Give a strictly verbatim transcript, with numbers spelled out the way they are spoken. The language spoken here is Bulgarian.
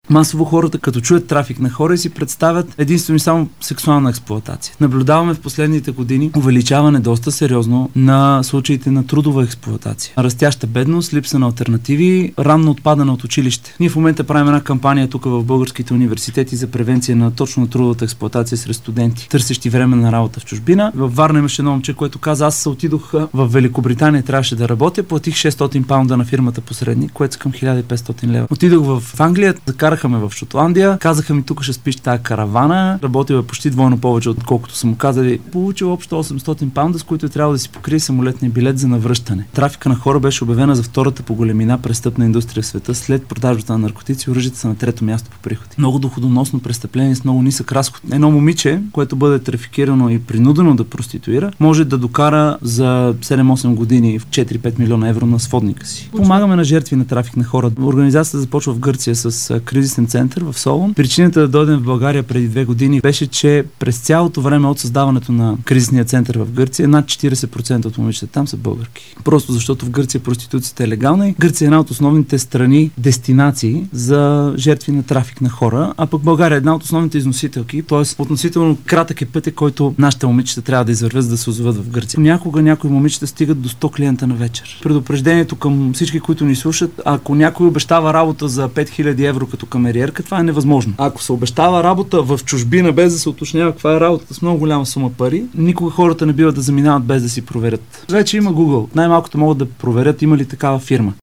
Масово хората, като чуят трафик на хора, си представят единствено и само сексуална експлоатация. Наблюдаваме в последните години увеличаване доста сериозно на случаите на трудова експлоатация. Растяща бедност, липса на алтернативи, ранно отпадане от училище. Ние в момента правим една кампания тук в българските университети за превенция на точно трудовата експлоатация сред студенти, търсещи време на работа в чужбина. Във Варна имаше едно момче, което каза: аз се отидох в Великобритания, трябваше да работя, платих шестстотин паунда на фирмата посредник, което към хиляда и петстотин лева. Отидох в Англия, закараха ме в Шотландия, казаха ми: тук ще спиш тази каравана, работил е почти двойно повече, отколкото са му казали. Получил общо осемстотин паунда, с които е трябвало да си покрие самолетния билет за навръщане. Трафика на хора беше обявена за втората по големина престъпна индустрия в света, след продажбата на наркотици. Оръжията са на трето място по приходи. Много доходоносно престъпление с много нисък разход. Едно момиче, което бъде трафикирано и принудено да проституира, може да докара за седем-осем години в четири-пет милиона евро на сводника си. Помагаме на жертви на трафик на хора. Организацията започва в Гърция с кризисен център в Солун. Причината да дойдем в България преди две години беше, че през цялото време от създаването на кризисния център в Гърция над четирийсет процента от момичета там са българки. Просто защото в Гърция проституцията е легална и Гърция е една от основните страни, дестинации за жертви на трафик на хора, а пък България е една от основните износителки, т.е. относително кратък е пътя, който нашите момичета трябва да извървят, за да се озоват в Гърция. Някога някои момичета стигат до сто клиента на вечер. Предупреждението към всички, които ни слушат: ако някой обещава работа за пет хиляди евро като камериерка, това е невъзможно. Ако се обещава работа в чужбина, без да се уточнява каква е работата, с много голяма сума пари, никога хората не биват да заминават без да си проверят. Вече има Google. Най-малкото могат да проверят има ли такава фирма.